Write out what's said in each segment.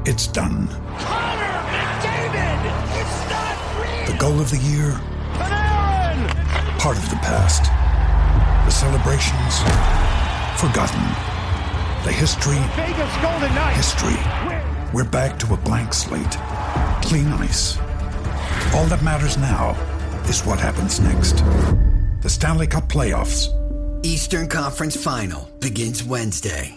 It's done. Connor McDavid! It's not real! The goal of the year? Panarin! Part of the past. The celebrations? Forgotten. The history? Vegas Golden Knights! History. We're back to a blank slate. Clean ice. All that matters now is what happens next. The Stanley Cup Playoffs. Eastern Conference Final begins Wednesday.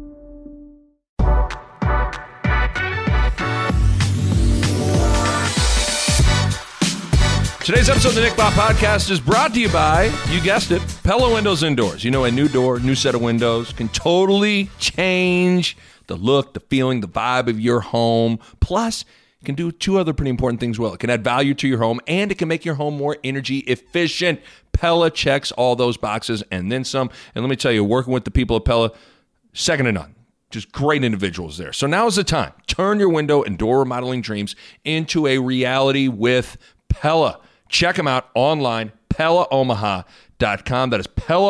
Today's episode of the Nick Bob Podcast is brought to you by, you guessed it, Pella Windows Indoors. You know, a new door, new set of windows can totally change the look, the feeling, the vibe of your home. Plus, it can do two other pretty important things well. It can add value to your home, and it can make your home more energy efficient. Pella checks all those boxes and then some. And let me tell you, working with the people at Pella, second to none. Just great individuals there. So now is the time. Turn your window and door remodeling dreams into a reality with Pella. Check them out online, PellaOmaha.com. That is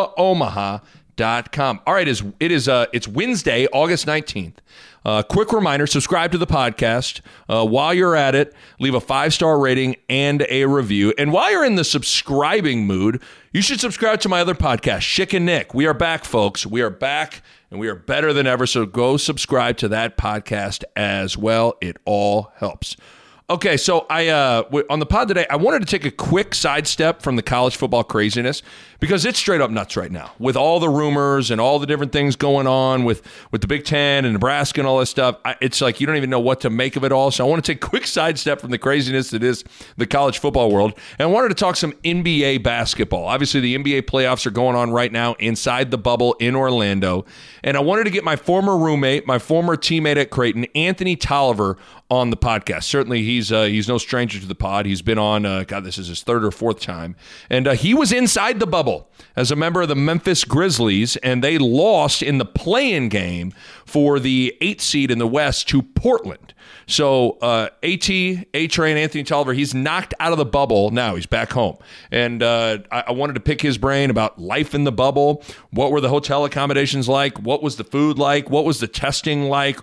PellaOmaha.com. All right, it's Wednesday, August 19th. Quick reminder, subscribe to the podcast. While you're at it, leave a 5-star rating and a review. And while you're in the subscribing mood, you should subscribe to my other podcast, Schick and Nick. We are back, folks. We are back, and we are better than ever. So go subscribe to that podcast as well. It all helps. Okay, so on the pod today, I wanted to take a quick sidestep from the college football craziness because it's straight up nuts right now with all the rumors and all the different things going on with the Big Ten and Nebraska and all this stuff. It's like you don't even know what to make of it all. So I want to take a quick sidestep from the craziness that is the college football world. And I wanted to talk some NBA basketball. Obviously, the NBA playoffs are going on right now inside the bubble in Orlando. And I wanted to get my former roommate, my former teammate at Creighton, Anthony Tolliver, on the podcast. Certainly, he's no stranger to the pod. He's been on, this is his third or fourth time. And he was inside the bubble as a member of the Memphis Grizzlies, and they lost in the play-in game for the 8th seed in the West to Portland. So A-Train, Anthony Tolliver, he's knocked out of the bubble. Now he's back home. And I wanted to pick his brain about life in the bubble. What were the hotel accommodations like? What was the food like? What was the testing like?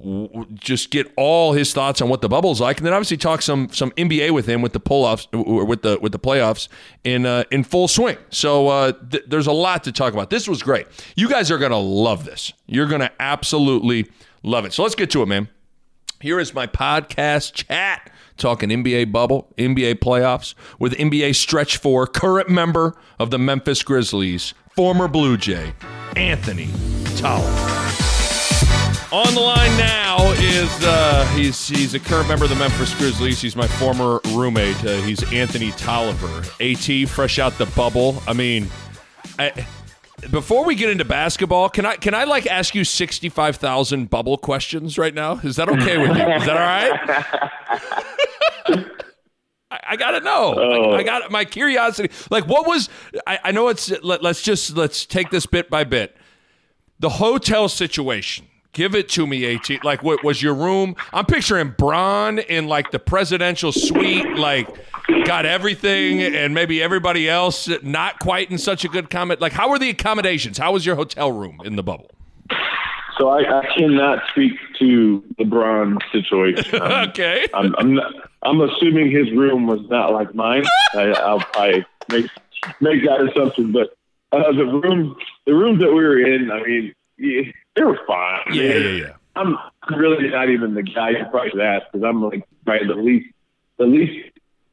Just get all his thoughts on what the bubble's like, and then obviously talk some NBA with him with the pull-offs, with the playoffs in full swing. So there's a lot to talk about. This was great. You guys are gonna love this. You're gonna absolutely love it. So let's get to it, man. Here is my podcast chat talking NBA bubble, NBA playoffs with NBA Stretch 4 current member of the Memphis Grizzlies, former Blue Jay, Anthony Tolliver. On the line now is he's a current member of the Memphis Grizzlies. He's my former roommate. He's Anthony Tolliver. AT, fresh out the bubble. I mean, before we get into basketball, can I like ask you 65,000 bubble questions right now? Is that okay with you? Is that all right? I gotta know. I got my curiosity. Like, what was? I know it's. Let's take this bit by bit. The hotel situation. Give it to me, AT. Like, what was your room? I'm picturing Bron in, like, the presidential suite, like, got everything, and maybe everybody else not quite in such a good comment. Like, how were the accommodations? How was your hotel room in the bubble? So I cannot speak to the Bron situation. Okay. I'm assuming his room was not like mine. I'll probably make that assumption. But the rooms that we were in, I mean, they were fine. Yeah. I'm really not even the guy you probably should ask because I'm like probably the least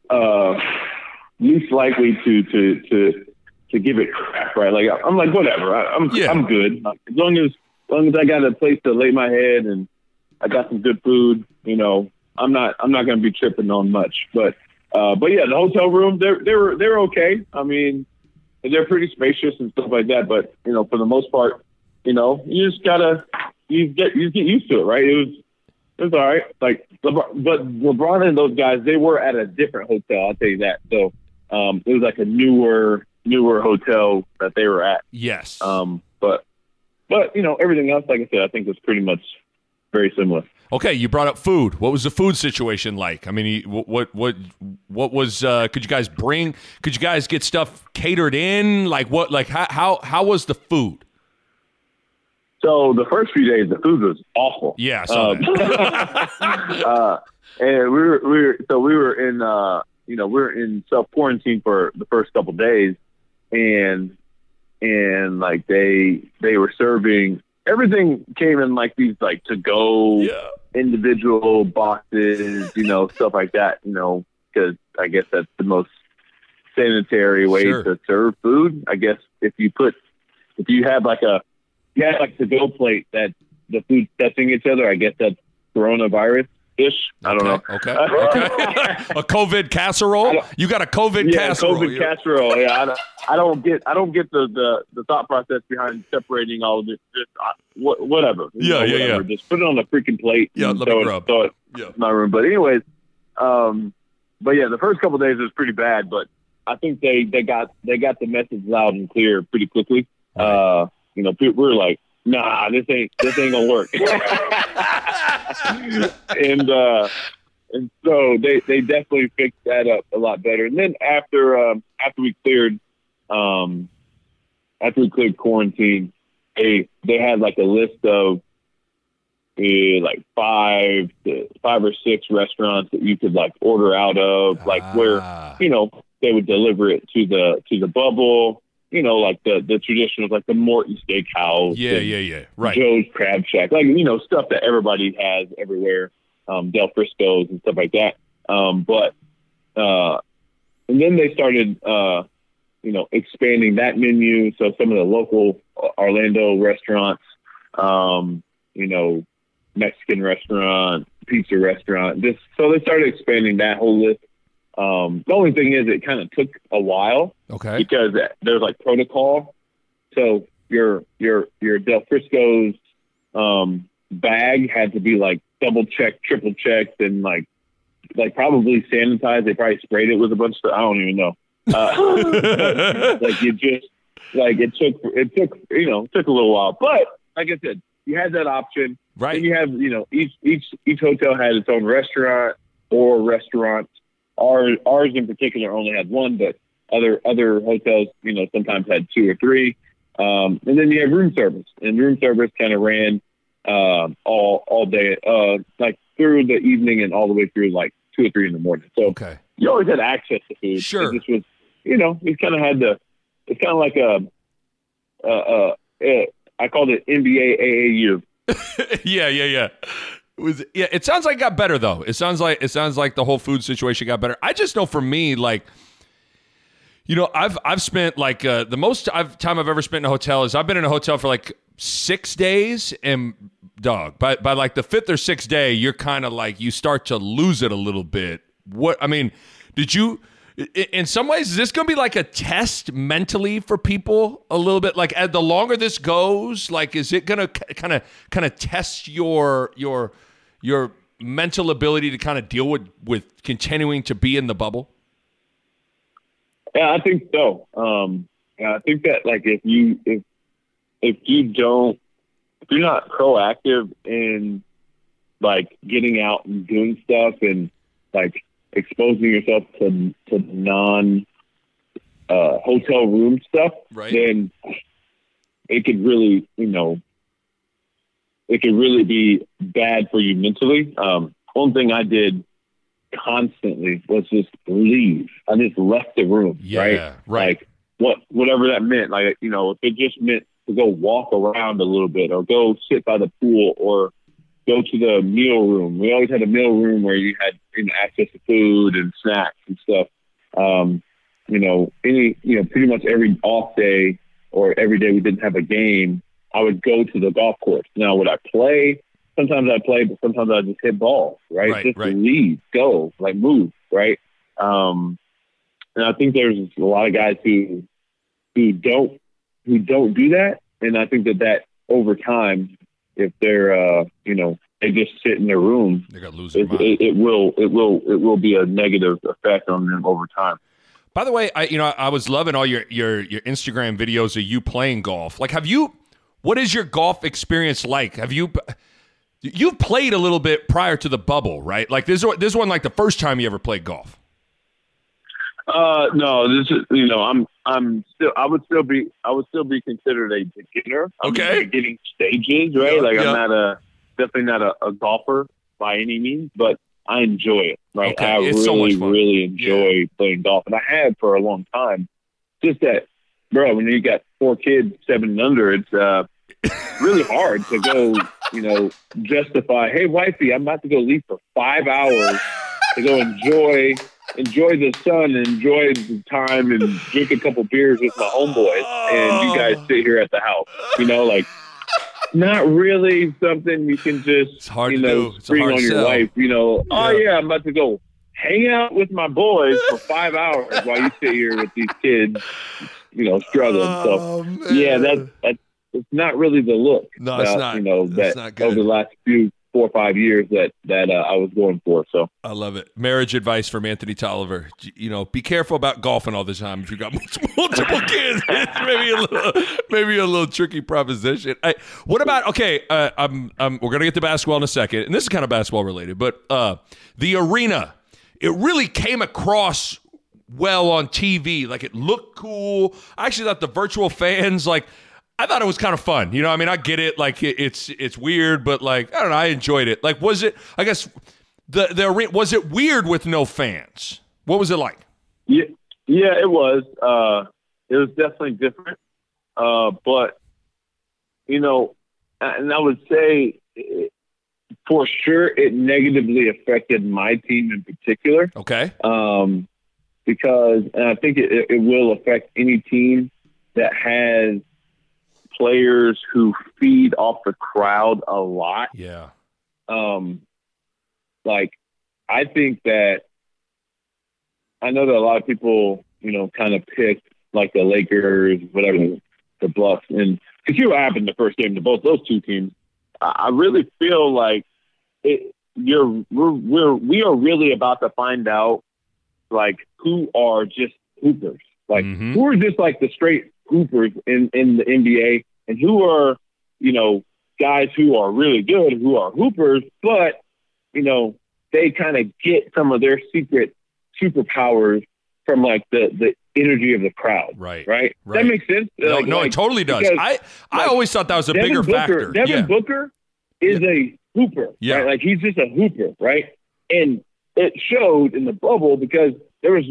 likely to give it crap, right? Like I'm like whatever. I'm good as long as I got a place to lay my head and I got some good food. You know, I'm not going to be tripping on much. But yeah, the hotel room they're okay. I mean, they're pretty spacious and stuff like that. But you know, for the most part. You know, you just gotta you get used to it, right? It was all right. Like, but LeBron and those guys, they were at a different hotel. I'll tell you that. So it was like a newer hotel that they were at. Yes. But you know, everything else, like I said, I think was pretty much very similar. Okay, you brought up food. What was the food situation like? I mean, what was? Could you guys get stuff catered in? Like what? Like how was the food? So the first few days, the food was awful. Yeah, I saw that. And we were in self quarantine for the first couple of days, and like they were serving everything came in like these like to go individual boxes, stuff like that, because I guess that's the most sanitary way to serve food. I guess if you have like to go plate that the food's touching each other, I guess that's coronavirus. I don't know. Okay. A COVID casserole. You got a COVID casserole. COVID casserole. Yeah, I don't get the thought process behind separating all of this. Just whatever. Yeah. Just put it on a freaking plate. Yeah, and let me grub. throw it in my room. But anyways, the first couple of days was pretty bad. But I think they got the message loud and clear pretty quickly. Right. People were like, nah, this ain't gonna work. and so they definitely fixed that up a lot better. And then after we cleared quarantine, they had like a list of like 5 or 6 restaurants that you could like order out of, like where they would deliver it to the bubble. Like the traditional, like the Morton Steakhouse. Yeah. Right. Joe's Crab Shack. Like, stuff that everybody has everywhere. Del Frisco's and stuff like that. And then they started, expanding that menu. So some of the local Orlando restaurants, Mexican restaurant, pizza restaurant. So they started expanding that whole list. The only thing is it kind of took a while, because there's like protocol. So your Del Frisco's bag had to be like double checked, triple checked, and like probably sanitized. They probably sprayed it with a bunch of stuff. I don't even know. It took a little while, but like I said, you had that option, right? And you have each hotel had its own restaurant or restaurants. Ours in particular only had one, but other hotels, sometimes had 2 or 3. And then you have room service, and room service kind of ran all day, like through the evening and all the way through like 2 or 3 in the morning. So you always had access to food. Sure. This was, you kind of had it's kind of like I called it NBA AAU. Yeah. It sounds like it got better though. It sounds like the whole food situation got better. I just know for me, like, I've spent like the most time I've ever spent in a hotel is I've been in a hotel for like 6 days, and by like the 5th or 6th day, you're kind of like you start to lose it a little bit. Did you? In some ways, is this going to be like a test mentally for people a little bit? Like, as the longer this goes, like, is it going to kind of test your mental ability to kind of deal with continuing to be in the bubble? Yeah, I think so. I think that like if you're not proactive in like getting out and doing stuff and like exposing yourself to non hotel room stuff, right, then it could really, be bad for you mentally. One thing I did constantly was just leave. I just left the room, right? Like whatever that meant. Like, if it just meant to go walk around a little bit or go sit by the pool or go to the meal room. We always had a meal room where you had access to food and snacks and stuff. Pretty much every off day or every day we didn't have a game, I would go to the golf course. Now, would I play? Sometimes I play, but sometimes I just hit balls, right? Just leave, go, like move, right? And I think there's a lot of guys who don't do that, and I think that over time, if they're they just sit in their room, they're gonna lose their mind. It will be a negative effect on them over time. By the way, I was loving all your Instagram videos of you playing golf. Like, what is your golf experience like? You've played a little bit prior to the bubble, right? Like this one, like the first time you ever played golf. No, this is, I would still be considered a beginner. I'm in beginning stages, right? I'm definitely not a golfer by any means, but I enjoy it, right? Okay. I it's really, so much fun. really enjoy playing golf, and I have for a long time. Just that, bro, when you got 4 kids, 7 and under, it's really hard to go, justify, hey, wifey, I'm about to go leave for 5 hours to go enjoy the sun and enjoy the time and drink a couple beers with my homeboys, and you guys sit here at the house. Not really something you can just, spring on your wife. Yeah, I'm about to go hang out with my boys for 5 hours while you sit here with these kids, struggling. That's it's not really the look. No, it's not. That's not good. Over the last 4 or 5 years that I was going for. So I love it. Marriage advice from Anthony Tolliver. Be careful about golfing all the time if you got multiple kids. It's maybe a little tricky proposition. What about? Okay, we're gonna get to basketball in a second, and this is kind of basketball related, but the arena, it really came across well on TV. Like, it looked cool. I actually thought the virtual fans, I thought it was kind of fun. I get it. Like, it's weird, but I don't know. I enjoyed it. Was it, I guess, was it weird with no fans? What was it like? Yeah, it was. It was definitely different. But, and I would say for sure it negatively affected my team in particular. Okay. Because, and I think it will affect any team that has players who feed off the crowd a lot. Yeah. I think that I know that a lot of people, kind of pick the Lakers, whatever, the Bucks, and to see what happened the first game to both those two teams. I really feel like we are really about to find out who are just hoopers, who are just the straight hoopers in the NBA, and who are, guys who are really good, who are hoopers, but, they kind of get some of their secret superpowers from the energy of the crowd. Right. That makes sense. No, it totally does. I always thought that was a bigger factor. Devin Booker is a hooper, right? He's just a hooper, right? And it showed in the bubble because there's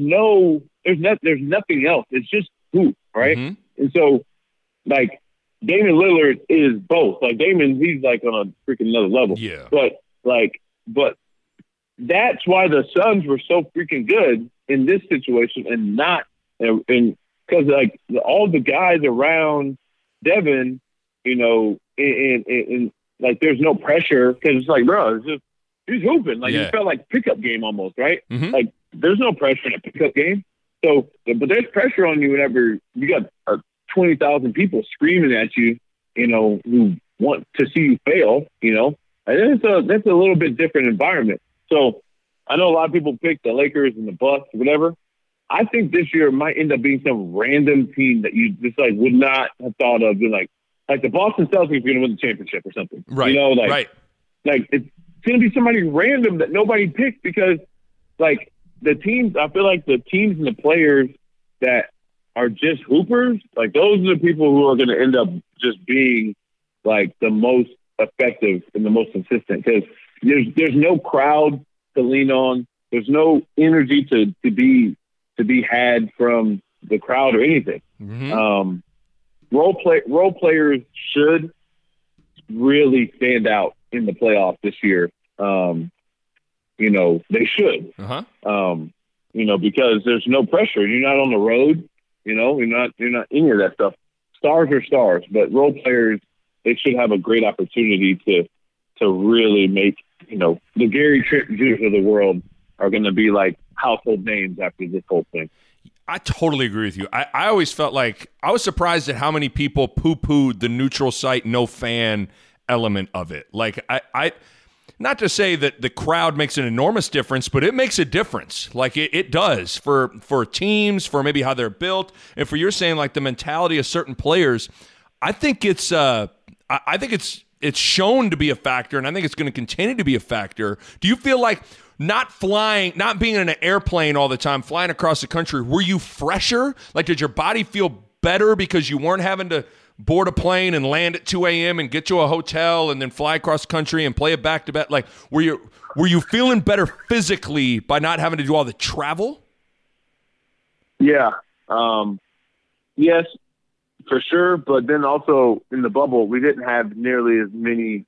nothing else. It's just hoop, right? Mm-hmm. And so, Damian Lillard is both. Damon, he's on a freaking another level. Yeah. But that's why the Suns were so freaking good in this situation, and not because all the guys around Devin, and there's no pressure because it's bro, it's just he's hooping. It felt like pickup game almost, right? Mm-hmm. There's no pressure in a pickup game. So, but there's pressure on you whenever you got 20,000 people screaming at you, who want to see you fail, and that's a little bit different environment. So I know a lot of people pick the Lakers and the Bucks, whatever. I think this year might end up being some random team that you just would not have thought of, like the Boston Celtics are going to win the championship or something. Right. Right. It's going to be somebody random that nobody picked because the teams, I feel like the teams and the players that are just hoopers, those are the people who are going to end up just being the most effective and the most consistent because there's no crowd to lean on. There's no energy to be had from the crowd or anything. Mm-hmm. Role players should really stand out in the playoffs this year. They should. Uh-huh. Because there's no pressure. You're not on the road. You're not any of that stuff. Stars are stars, but role players, they should have a great opportunity to really make, the Gary Trent Jr. of the world are going to be household names after this whole thing. I totally agree with you. I always felt I was surprised at how many people poo-pooed the neutral site, no fan element of it. I not to say that the crowd makes an enormous difference, but it makes a difference. It does for teams, for maybe how they're built, and for you're saying the mentality of certain players. I think it's it's shown to be a factor, and I think it's going to continue to be a factor. Do you feel like not being in an airplane all the time, flying across the country, were you fresher? Like, did your body feel better because you weren't having to board a plane and land at 2 a.m. and get to a hotel and then fly across the country and play it back-to-back? Like, were you feeling better physically by not having to do all the travel? Yeah. Yes, for sure. But then also in the bubble, we didn't have nearly as many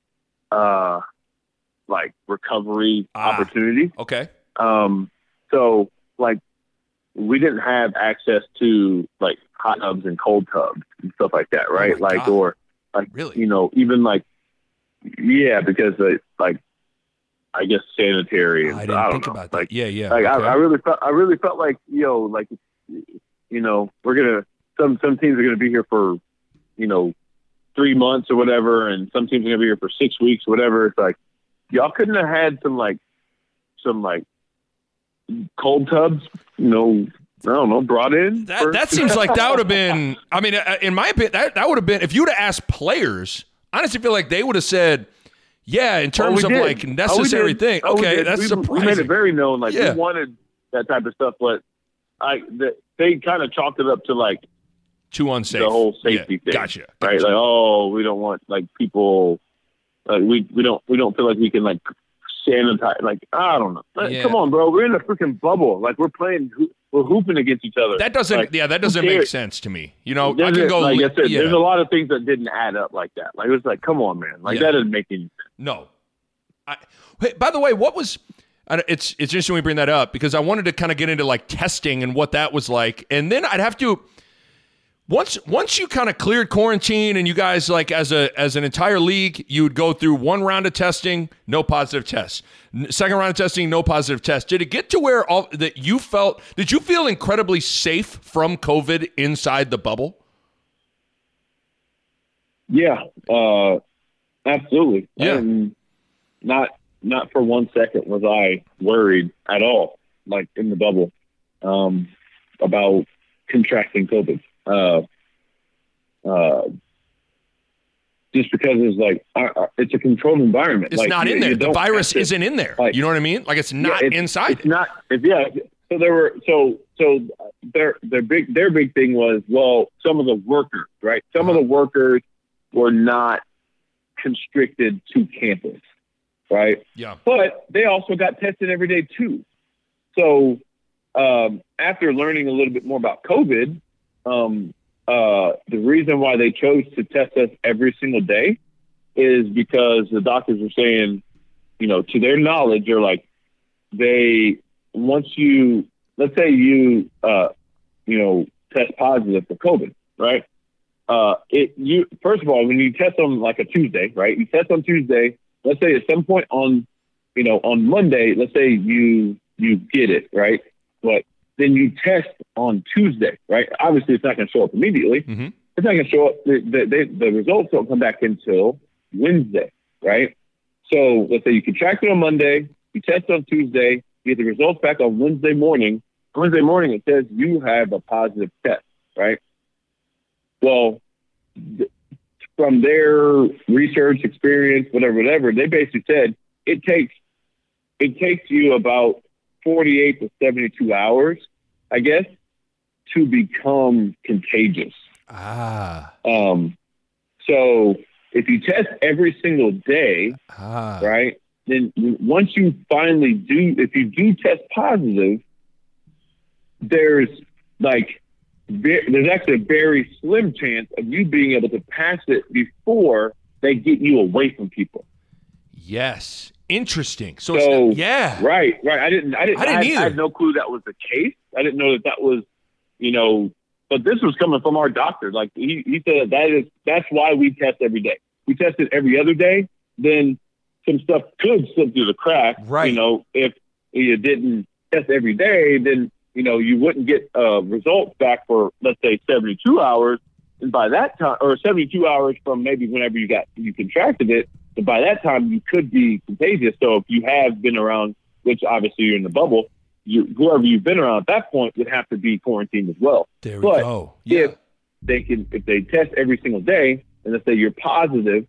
recovery opportunities. Okay. So like we didn't have access to like hot tubs and cold tubs and stuff like that, right? Oh my God. Or like, really? you know, even like, yeah, because like, I guess sanitary. And I I didn't don't think know. about that. Like, Yeah. Like Okay. I really felt like, like, some teams are going to be here for, 3 months or whatever. And some teams are going to be here for 6 weeks, whatever. It's like, y'all couldn't have had some cold tubs, I don't know, brought in. That seems like that would have been, I mean, in my opinion, that would have been, if you would have asked players, I honestly feel like they would have said, yeah, in terms of like necessary thing. Okay, that's surprising. We made it very known, like Yeah. we wanted that type of stuff, but they kind of chalked it up to like too unsafe. the whole safety thing. Gotcha. Right? Like, oh, we don't want like people. Like we don't feel like we can like sanitize. Like, I don't know. Like, Yeah. come on, bro. We're in a freaking bubble. Like we're hooping against each other. That doesn't. Like, that doesn't who make cares? sense to me. I can There's go. like I said, yeah. there's a lot of things that didn't add up like that. Like it was like, come on, man. Like Yeah. that doesn't make any sense. No. Hey, by the way, what was? It's interesting we bring that up because I wanted to kind of get into like testing and what that was like, and then I'd have to. Once you kind of cleared quarantine and you guys like as an entire league, you would go through one round of testing, no positive tests. Second round of testing, no positive tests. Did it get to where did you feel incredibly safe from COVID inside the bubble? Yeah, absolutely. Yeah. And not for 1 second was I worried at all, like in the bubble, about contracting COVID. Just because it's like it's a controlled environment. It's like, not in there. The virus isn't in there. Like, you know what I mean? Like it's not inside. It's not. So there were so their big thing was, well, some of the workers, right? Some of the workers were not constricted to campus, right? Yeah. But they also got tested every day too. So after learning a little bit more about COVID, the reason why they chose to test us every single day is because the doctors were saying, to their knowledge, they're like, let's say you test positive for COVID, right? First of all, when you test on like a Tuesday, right? You test on Tuesday, let's say at some point on Monday, let's say you get it, right? But then you test on Tuesday, right? Obviously, it's not going to show up immediately. Mm-hmm. It's not going to show up. The results don't come back until Wednesday, right? So let's say you contract it on Monday, you test on Tuesday, you get the results back on Wednesday morning. Wednesday morning, it says you have a positive test, right? Well, from their research experience, whatever, they basically said it takes you about 48 to 72 hours, I guess, to become contagious. So if you test every single day, right, then once you finally if you do test positive, there's actually a very slim chance of you being able to pass it before they get you away from people. Yes. Interesting. So yeah. Right. I didn't either. I had no clue that was the case. I didn't know that was, but this was coming from our doctor. Like he said that's why we test every day. We tested every other day, then some stuff could slip through the crack. Right. If you didn't test every day, then you wouldn't get results back for, let's say, 72 hours. And by that time, or 72 hours from maybe whenever you contracted it, but by that time you could be contagious. So if you have been around, which obviously you're in the bubble, whoever you've been around at that point would have to be quarantined as well. There we go. Yeah. If they test every single day, and let's say you're positive,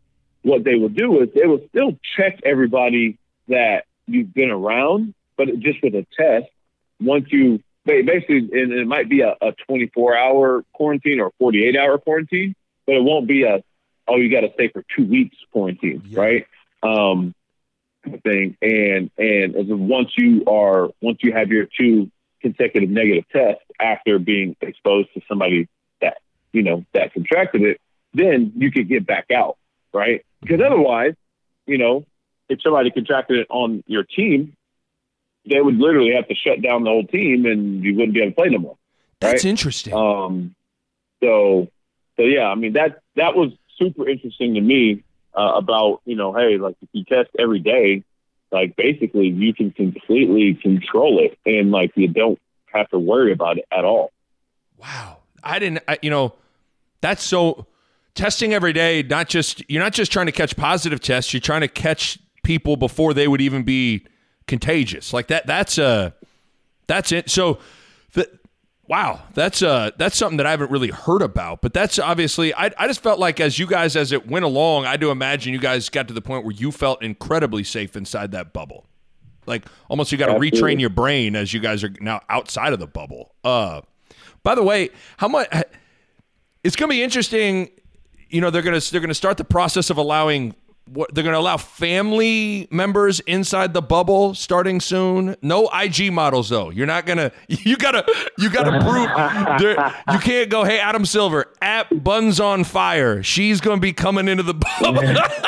what they will do is they will still check everybody that you've been around, but just with a test. Once you basically, and it might be a 24-hour quarantine or 48-hour quarantine, but it won't be you got to stay for 2 weeks quarantine, right? Thing. And once you have your 2 consecutive negative tests after being exposed to somebody that, that contracted it, then you could get back out, right? Because otherwise, if somebody contracted it on your team, they would literally have to shut down the whole team and you wouldn't be able to play no more. Right? That's interesting. So yeah, I mean, that was super interesting to me about, hey, like if you test every day, like basically you can completely control it and like you don't have to worry about it at all. Wow. That's so testing every day. You're not just trying to catch positive tests. You're trying to catch people before they would even be contagious. Like that's it. So wow, that's something that I haven't really heard about, but that's obviously, I just felt like as it went along, I do imagine you guys got to the point where you felt incredibly safe inside that bubble. Like almost you got to retrain your brain as you guys are now outside of the bubble. By the way, how much it's going to be interesting. They're going to start the process of allowing they're going to allow family members inside the bubble starting soon. No IG models though. You're not going to, you got to prove you can't go, hey, Adam Silver at Buns on Fire. She's going to be coming into the bubble.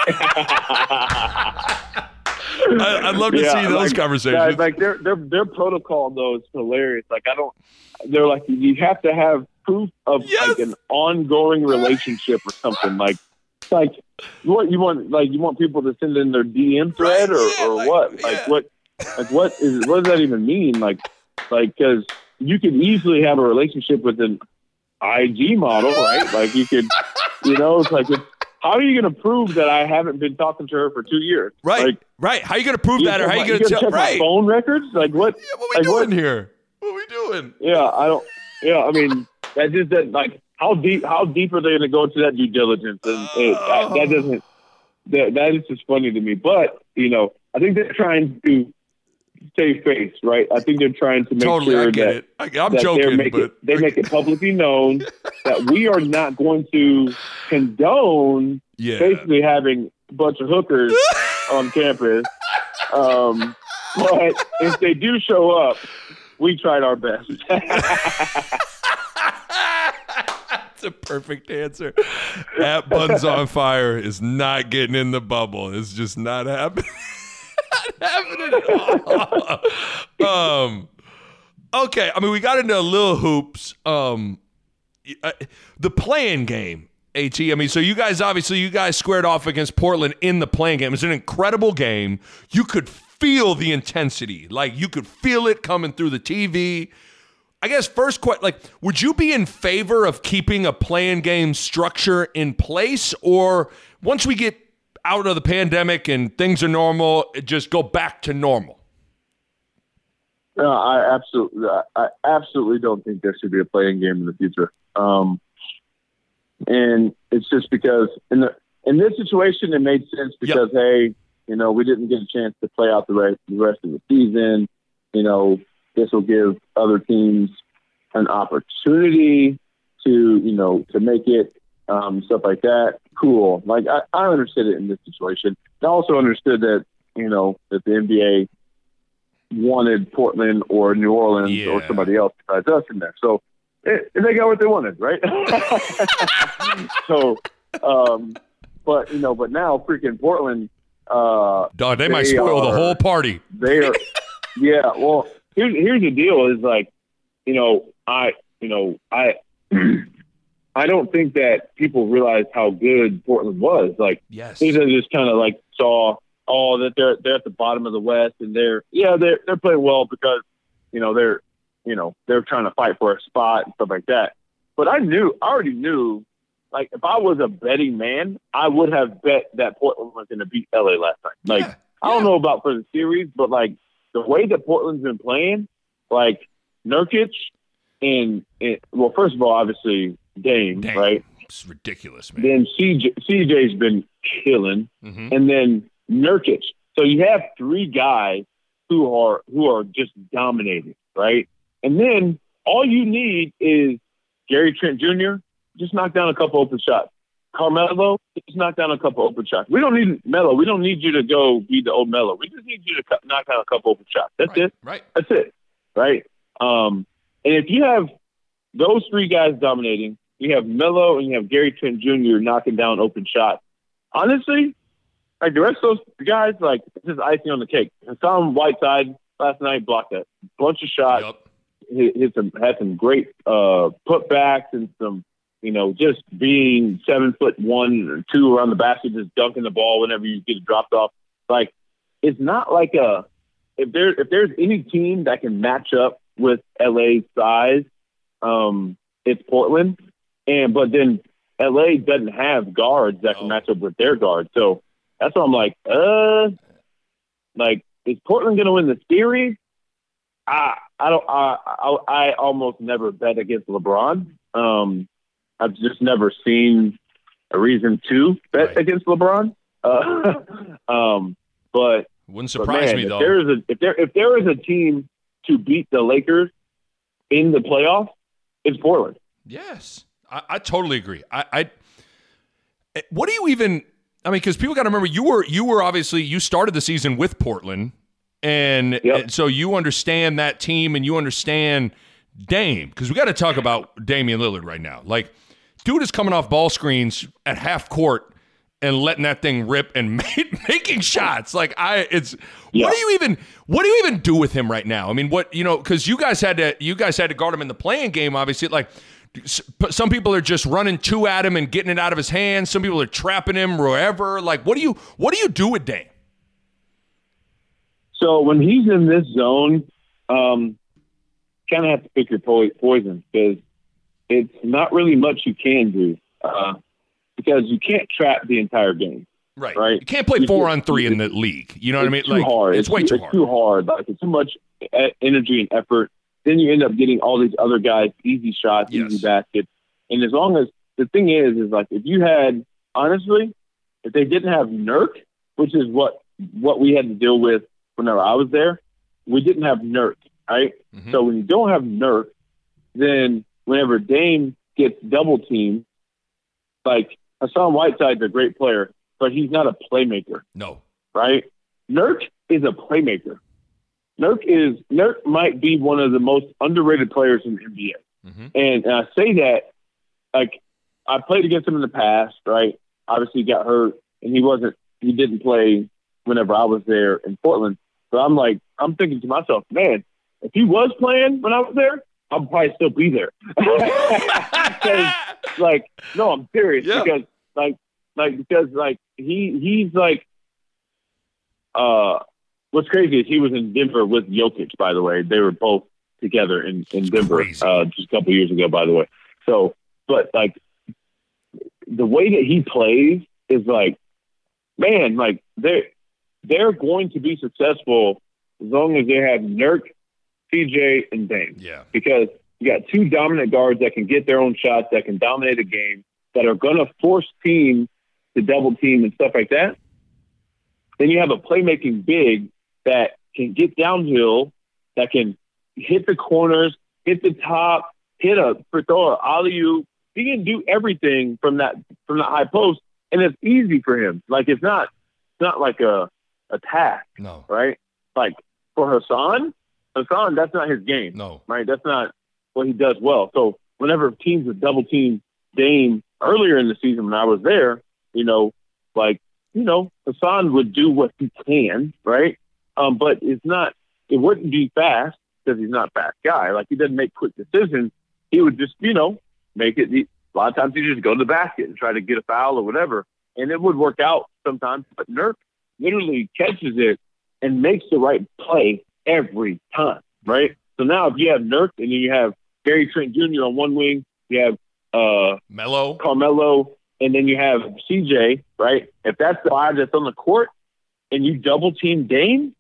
I'd love to see those conversations. Like their protocol though is hilarious. Like they're like, you have to have proof of like an ongoing relationship or something like what you want? Like you want people to send in their DM thread what? What does that even mean? Like because you could easily have a relationship with an IG model, right? Like you could, it's like, how are you going to prove that I haven't been talking to her for 2 years? Right, right. How are you going to prove that, or how are you going to tell? Right, my phone records. Like what? Yeah, what are we doing here? What are we doing? Yeah, I don't. Yeah, I mean that like. How deep are they going to go into that due diligence? And that is just funny to me. But, I think they're trying to save face, right? I think they're trying to make sure I get that, I'm joking, they make it publicly known that we are not going to condone basically having a bunch of hookers on campus. But if they do show up, we tried our best. That's a perfect answer. At Buns on Fire is not getting in the bubble. It's just not happening. Not happening at all. Okay, I mean, we got into a little hoops. The play-in game, AT. I mean, so you guys squared off against Portland in the play-in game. It was an incredible game. You could feel the intensity. Like, you could feel it coming through the TV. I guess first question, would you be in favor of keeping a play-in game structure in place, or once we get out of the pandemic and things are normal, just go back to normal? No, I absolutely don't think there should be a play-in game in the future. And it's just because in this situation, it made sense because, hey, we didn't get a chance to play out the rest of the season. This will give other teams an opportunity to make it, stuff like that. Cool. Like I understood it in this situation. I also understood that, that the NBA wanted Portland or New Orleans or somebody else besides us in there. So they got what they wanted, right? So, but now freaking Portland, dog, they might spoil the whole party. They are, yeah. Well, here's the deal: is like, I don't think that people realize how good Portland was. Like, yes, they just kind of like saw, that they're at the bottom of the West, and they're playing well because they're trying to fight for a spot and stuff like that. But I already knew. Like, if I was a betting man, I would have bet that Portland was going to beat LA last night. Like, I don't know about for the series, but like the way that Portland's been playing, like Nurkic and well, first of all, obviously Dame, right? It's ridiculous, man. Then CJ's been killing, and then Nurkic. So you have three guys who are just dominating, right? And then all you need is Gary Trent Jr. just knock down a couple open shots. Carmelo, just knock down a couple open shots. We don't need Melo. We don't need you to go be the old Melo. We just need you to knock down a couple open shots. That's it. Right. That's it. Right. And if you have those three guys dominating, you have Melo and you have Gary Trent Jr. knocking down open shots. Honestly, like the rest of those guys, like it's just icing on the cake. Hassan Whiteside last night blocked a bunch of shots. Yep. Had some great putbacks and some, just being 7'1" or 2 around the basket, just dunking the ball whenever you get it dropped off. Like it's not like if there's any team that can match up with LA's size, it's Portland. But then LA doesn't have guards that can match up with their guards. So that's why I'm like, is Portland going to win the series? I almost never bet against LeBron. I've just never seen a reason to bet against LeBron. But wouldn't surprise me though. If there is a team to beat the Lakers in the playoffs, it's Portland. Yes, I totally agree. What do you even? I mean, because people got to remember you were obviously you started the season with Portland, and so you understand that team and you understand Dame, because we got to talk about Damian Lillard right now. Like, dude is coming off ball screens at half court and letting that thing rip and making shots. Like what do you even do with him right now? I mean, because you guys had to guard him in the playing game. Obviously, like some people are just running two at him and getting it out of his hands. Some people are trapping him wherever. Like, what do you do with Dame? So when he's in this zone, kind of have to pick your poison, because it's not really much you can do, because you can't trap the entire game. Right. You can't play 4-on-3 in the league. You know what I mean? Too hard. It's way too hard. It's too hard. Like, it's too much energy and effort. Then you end up getting all these other guys easy shots, easy baskets. And as long as the thing is like, if you had, honestly, if they didn't have Nurk, which is what we had to deal with whenever I was there, we didn't have Nurk, right? Mm-hmm. So when you don't have Nurk, then whenever Dame gets double teamed, like Hassan Whiteside's a great player, but he's not a playmaker. No. Right? Nurk is a playmaker. Nurk might be one of the most underrated players in the NBA. Mm-hmm. And I say that, like, I played against him in the past, right? Obviously he got hurt and he didn't play whenever I was there in Portland. So I'm thinking to myself, man, if he was playing when I was there, I'll probably still be there. Because, no, I'm serious. Yeah. Because he's like, what's crazy is he was in Denver with Jokic, by the way. They were both together in Denver just a couple years ago, by the way. So, but like the way that he plays is like, man, like they're going to be successful as long as they have Nurk, CJ, and Dame. Yeah. Because you got two dominant guards that can get their own shots, that can dominate a game, that are going to force teams to double team and stuff like that. Then you have a playmaking big that can get downhill, that can hit the corners, hit the top, throw an alley-oop. He can do everything from that high post, and it's easy for him. Like, it's not like a task. No. Right? Like for Hassan, that's not his game. No. Right? That's not what he does well. So whenever teams would double team Dame earlier in the season when I was there, Hassan would do what he can, right? But it wouldn't be fast, because he's not a fast guy. Like, he doesn't make quick decisions. He would just, make it. A lot of times he just go to the basket and try to get a foul or whatever. And it would work out sometimes. But Nurk literally catches it and makes the right play every time, right? So now if you have Nurk and then you have Gary Trent Jr. on one wing, you have Carmelo, and then you have CJ, right? If that's the five that's on the court and you double team Dame,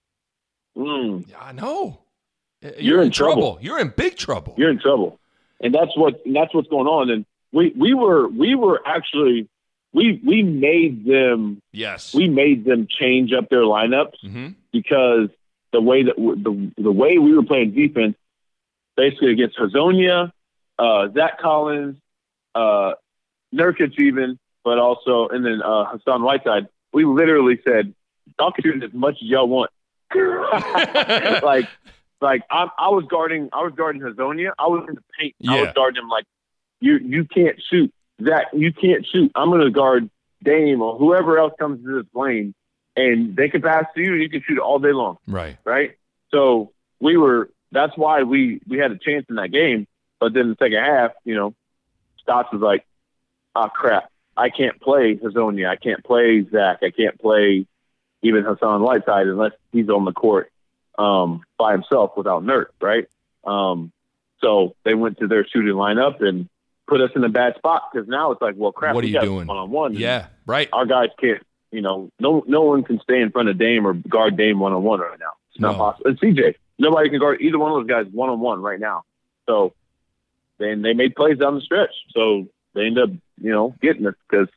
I know. You're in trouble. You're in big trouble. You're in trouble. And that's what's going on. And we were actually we made them change up their lineups because the way that the way we were playing defense, basically against Hezonja, Zach Collins, Nurkic even, but also and then Hassan Whiteside, we literally said, "Y'all can shoot as much as y'all want." like I was guarding Hezonja. I was in the paint. Yeah. I was guarding him like, you can't shoot. Zach, you can't shoot. I'm going to guard Dame or whoever else comes to this lane, and they can pass to you, and you can shoot all day long. Right? So that's why we had a chance in that game. But then the second half, Stotts was like, "Oh, crap. I can't play Hezonja. I can't play Zach. I can't play even Hassan Whiteside unless he's on the court by himself without Nurk," right? So they went to their shooting lineup and put us in a bad spot because now it's like, well, crap, what are you doing? One-on-one. Yeah, right. Our guys can't, no one can stay in front of Dame or guard Dame one-on-one right now. It's not possible. And CJ, nobody can guard either one of those guys one-on-one right now. So then they made plays down the stretch. So they ended up, getting us because,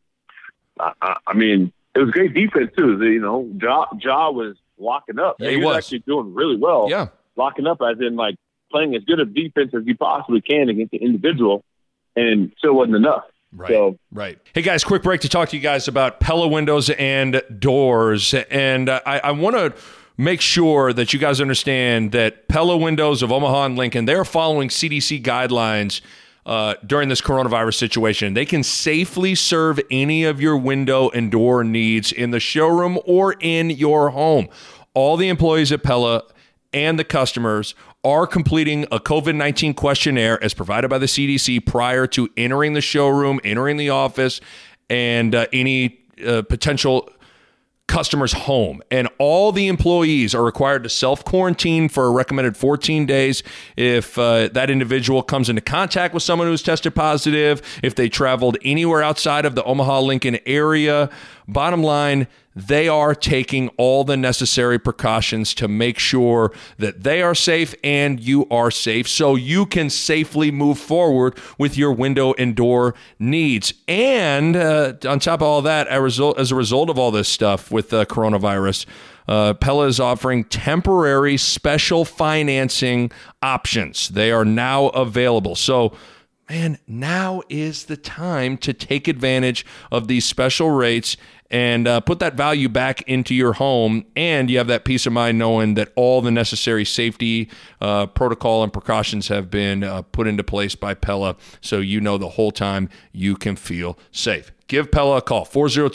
I mean, it was great defense too. Ja was locking up. Yeah, he was actually doing really well. Yeah, locking up as in like playing as good a defense as you possibly can against the individual, and still wasn't enough. Right. Hey guys, quick break to talk to you guys about Pella Windows and Doors, and I want to make sure that you guys understand that Pella Windows of Omaha and Lincoln, they're following CDC guidelines during this coronavirus situation. They can safely serve any of your window and door needs in the showroom or in your home. All the employees at Pella and the customers are completing a COVID-19 questionnaire as provided by the CDC prior to entering the showroom, entering the office, and any potential customer's home. And all the employees are required to self-quarantine for a recommended 14 days if that individual comes into contact with someone who's tested positive, if they traveled anywhere outside of the Omaha-Lincoln area. Bottom line, they are taking all the necessary precautions to make sure that they are safe and you are safe so you can safely move forward with your window and door needs. And on top of all that, as a result of all this stuff with coronavirus, Pella is offering temporary special financing options. They are now available. So, man, now is the time to take advantage of these special rates and put that value back into your home, and you have that peace of mind knowing that all the necessary safety protocol and precautions have been put into place by Pella, so the whole time you can feel safe. Give Pella a call,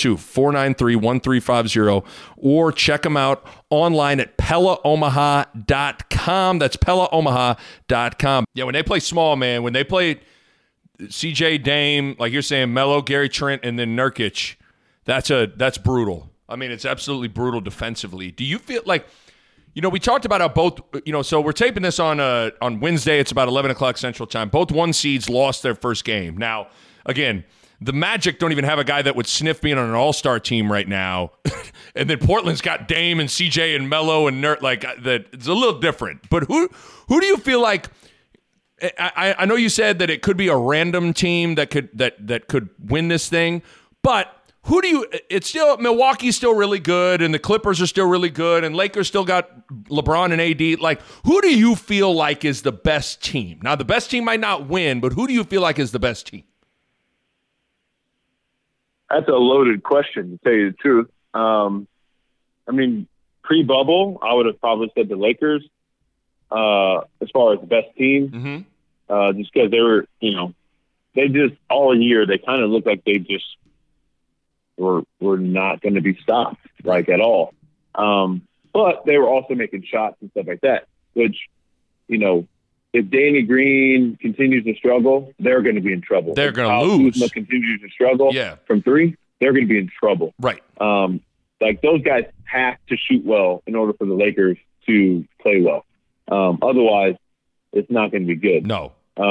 402-493-1350, or check them out online at PellaOmaha.com. That's PellaOmaha.com. Yeah, when they play small, man, when they play CJ, Dame, like you're saying, Melo, Gary Trent, and then Nurkic, that's brutal. I mean, it's absolutely brutal defensively. Do you feel like, we talked about how both, so we're taping this on Wednesday. It's about 11 o'clock Central Time. Both one seeds lost their first game. Now, again, the Magic don't even have a guy that would sniff being on an all-star team right now. And then Portland's got Dame and CJ and Melo and Nurt. Like, that, it's a little different. But who do you feel like, I know you said that it could be a random team that could win this thing, but it's still, Milwaukee's still really good, and the Clippers are still really good, and Lakers still got LeBron and AD. Like, who do you feel like is the best team? Now, the best team might not win, but who do you feel like is the best team? That's a loaded question, to tell you the truth. I mean, pre-bubble, I would have probably said the Lakers as far as the best team, just because they were, they just all year, they kind of looked like they just were not going to be stopped, like, at all. But they were also making shots and stuff like that, which, if Danny Green continues to struggle, they're going to be in trouble. They're going to lose. Kuzma continues to struggle from three, they're going to be in trouble. Right. Like, those guys have to shoot well in order for the Lakers to play well. Otherwise, it's not going to be good. No.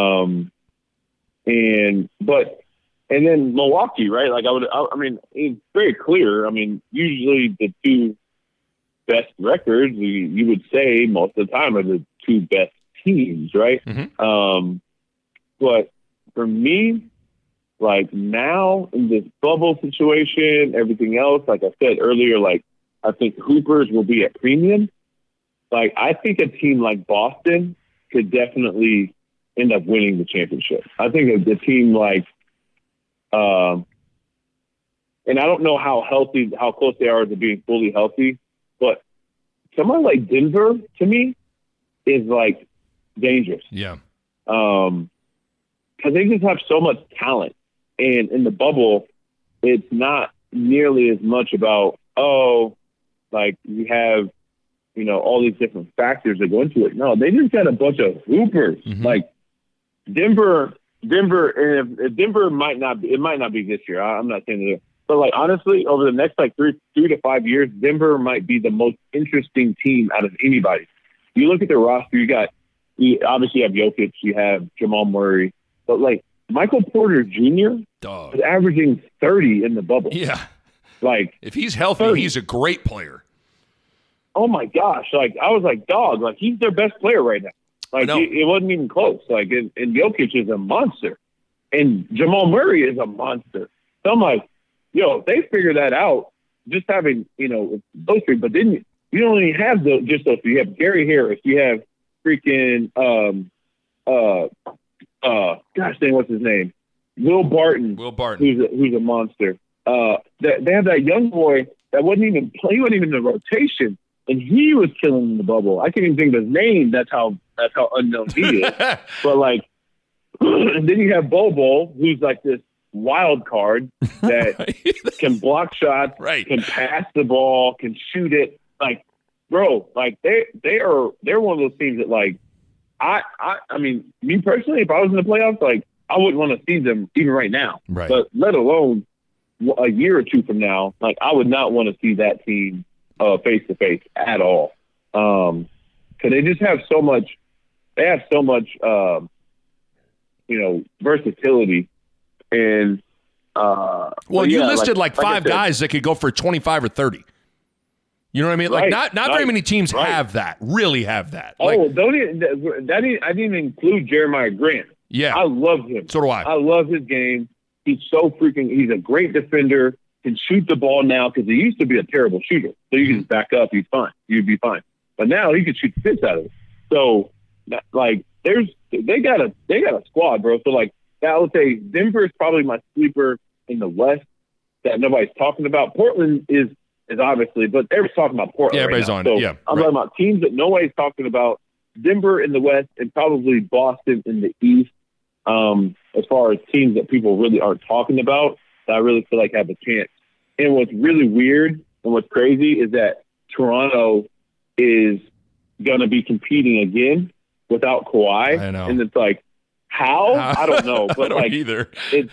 And then Milwaukee, right? Like, I mean, it's very clear. I mean, usually the two best records, you would say most of the time, are the two best teams, right? But for me, like now in this bubble situation, everything else, like I said earlier, like I think Hoopers will be at premium. Like I think a team like Boston could definitely end up winning the championship. I think a team like, and I don't know how close they are to being fully healthy, but someone like Denver to me is like dangerous. Yeah. Because they just have so much talent. And in the bubble, it's not nearly as much about, like you have, all these different factors that go into it. No, they just got a bunch of hoopers. Mm-hmm. Like Denver, and if Denver might not be this year. I'm not saying that. But like honestly, over the next like 3 to 5 years, Denver might be the most interesting team out of anybody. You look at the roster, you obviously have Jokic, you have Jamal Murray, but like Michael Porter Jr. is averaging 30 in the bubble. Yeah. Like if he's healthy, 30. He's a great player. Oh my gosh. Like I was like, dog, like he's their best player right now. Like it wasn't even close. Like and Jokic is a monster. And Jamal Murray is a monster. So I'm like, they figure that out just having, those three. But then you don't even have just those three. You have Gary Harris. You have freaking, gosh dang, what's his name? Will Barton. Who's a monster. They have that young boy that wasn't even in the rotation, and he was killing in the bubble. I can't even think of his name. That's how unknown he is. But like, and then you have Bobo, who's like this wild card that can block shots, can pass the ball, can shoot it. Like, bro, like they're one of those teams that like I mean, me personally, if I was in the playoffs, like I wouldn't want to see them even right now. Right. But let alone a year or two from now, like I would not want to see that team face to face at all. Because they just have so much. They have so much, versatility. And you listed like five guys that could go for 25 or 30. You know what I mean? Like not very many teams have that. Really have that. I didn't even include Jeremiah Grant. Yeah, I love him. So do I. I love his game. He's he's a great defender. Can shoot the ball now because he used to be a terrible shooter. So you can just back up. He's fine. You'd be fine. But now he can shoot the piss out of it. So like they got a squad, bro. So like. I would say Denver is probably my sleeper in the West that nobody's talking about. Portland is obviously, but everybody's talking about Portland. Yeah, everybody's right on now. it. So yeah, I'm talking about teams that nobody's talking about. Denver in the West and probably Boston in the East. As far as teams that people really aren't talking about, that I really feel like have a chance. And what's really weird and what's crazy is that Toronto is going to be competing again without Kawhi. I know. And it's like, how? I don't know, but I don't like either.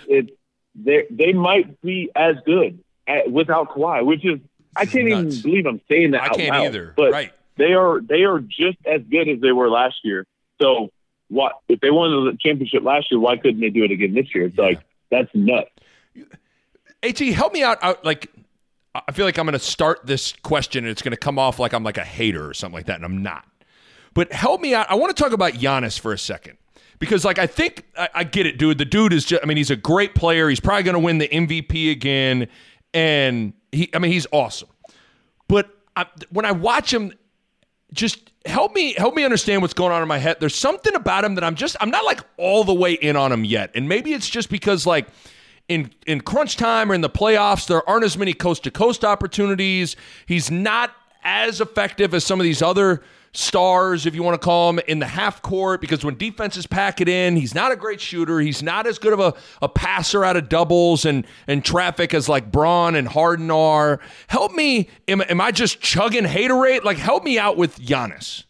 They might be as good without Kawhi, which is I can't even believe I'm saying that. I out can't loud, either. But right. They are just as good as they were last year. So what if they won the championship last year? Why couldn't they do it again this year? It's like that's nuts. AT, help me out. Like I feel like I'm going to start this question and it's going to come off like I'm like a hater or something like that, and I'm not. But help me out. I want to talk about Giannis for a second. Because, like, I think I get it, dude. The dude is just, he's a great player. He's probably going to win the MVP again. And, he's awesome. But when I watch him, just help me understand what's going on in my head. There's something about him that I'm not, like, all the way in on him yet. And maybe it's just because, like, in crunch time or in the playoffs, there aren't as many coast-to-coast opportunities. He's not as effective as some of these other stars, if you want to call him, in the half court, because when defenses pack it in, he's not a great shooter. He's not as good of a passer out of doubles and traffic as like Braun and Harden are. Help me. Am I just chugging haterade? Like, help me out with Giannis.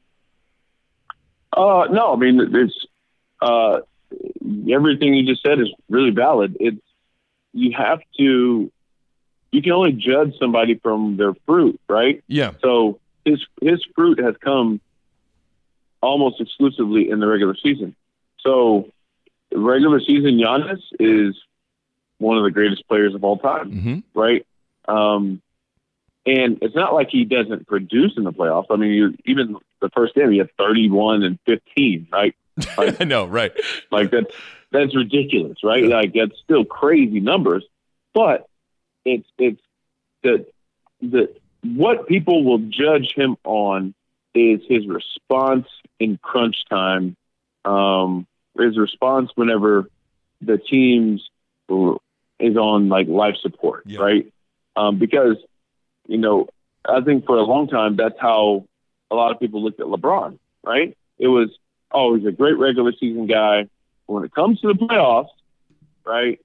No, it's everything you just said is really valid. You can only judge somebody from their fruit, right? Yeah. So his fruit has come almost exclusively in the regular season. So regular season Giannis is one of the greatest players of all time, right? And it's not like he doesn't produce in the playoffs. even the first game, he had 31 and 15, right? Like, I know, right? Like that's ridiculous, right? Yeah. Like that's still crazy numbers, but it's the what people will judge him on is his response in crunch time, his response whenever the team's is on like life support, right? Because, I think for a long time, that's how a lot of people looked at LeBron, right? It was, he's a great regular season guy. When it comes to the playoffs, right?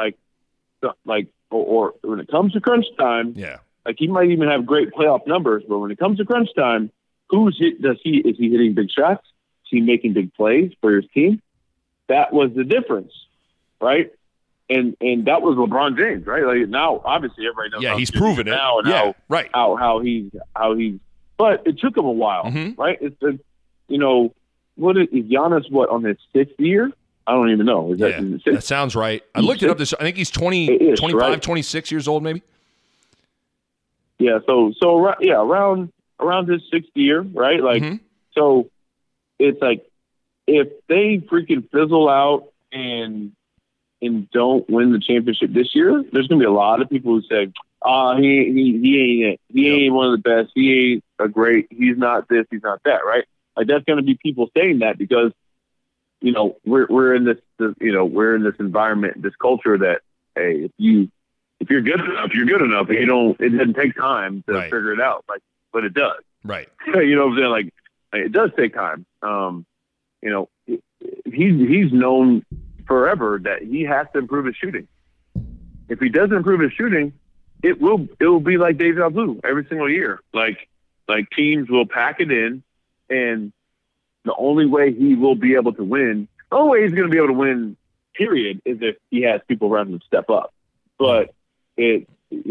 Or when it comes to crunch time, like he might even have great playoff numbers, but when it comes to crunch time, is he hitting big shots? Is he making big plays for his team? That was the difference, right? And that was LeBron James, right? Like now, obviously, everybody knows. Yeah, he's proven it now, and how he's. But it took him a while, right? Is Giannis on his 6th year? I don't even know. That sounds right. I looked it up. I think he's 20, 25, right? 26 years old, maybe. Yeah. So around his 6th year, right? Like, so it's like if they freaking fizzle out and don't win the championship this year, there's gonna be a lot of people who say, he ain't one of the best. He ain't he's not this, he's not that, right? Like that's gonna be people saying that because, we're in this environment, this culture that, hey, if you're good enough, you're good enough. It doesn't take time to figure it out, but it does. Right. You know what I'm saying? Like it does take time. He's known forever that he has to improve his shooting. If he doesn't improve his shooting, it will be like deja vu every single year. Like teams will pack it in, and the only way he will be able to win, the only way he's going to be able to win, period, is if he has people around him step up. But even